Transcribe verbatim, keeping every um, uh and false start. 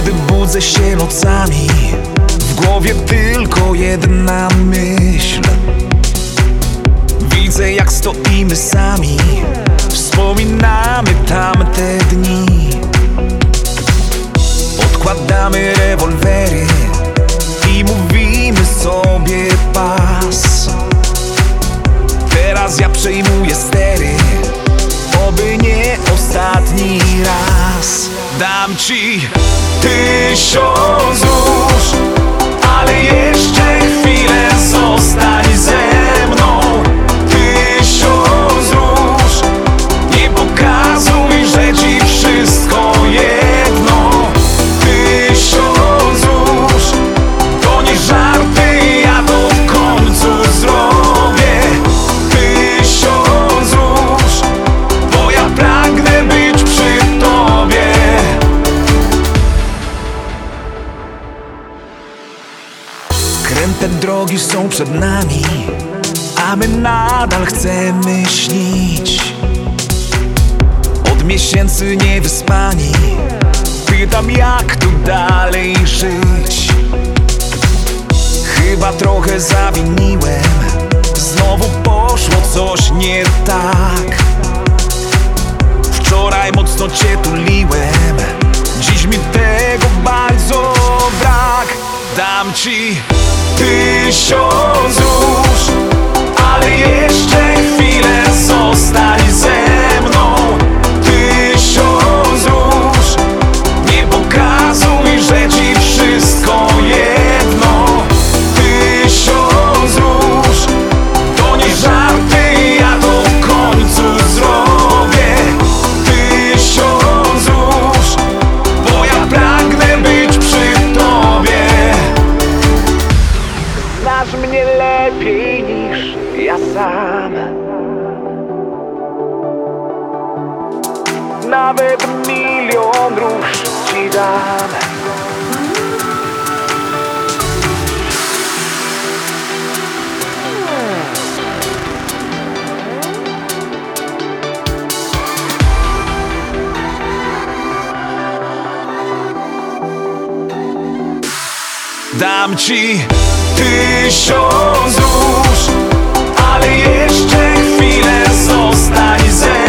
Kiedy budzę się nocami, w głowie tylko jedna myśl. Widzę, jak stoimy sami, wspominamy tamte dni. Odkładamy rewolwery i mówimy sobie pas. Teraz ja przejmuję stery, oby nie ostatni raz. Dam ci tysiąc róż, ale jeszcze chwilę zostań ze mną. Tysiąc róż, nie pokazuj, że ci wszystko jedno. Tysiąc róż, to nie żarty, ja to w końcu zrobię. Tysiąc róż, bo ja pragnę być przy tobie. Kręte drogi są przed nami, a my nadal chcemy śnić. Od miesięcy niewyspani, pytam, jak tu dalej żyć. Chyba trochę zawiniłem, znowu poszło coś nie tak. Wczoraj mocno cię tuliłem, dziś mi tego bardzo brak. Dam ci tysiąc róż, ale jeszcze chwilę zostań ze mną. Tysiąc róż, nie pokazuj, że ci wszystko jedno. Tysiąc róż, to nie żarty, ja to w końcu zrobię. Tysiąc róż, bo ja pragnę być przy tobie. Znasz mnie lepiej niż ja sam. Nawet milion róż ci dam. Dam ci tysiąc róż, ale jeszcze chwilę zostań ze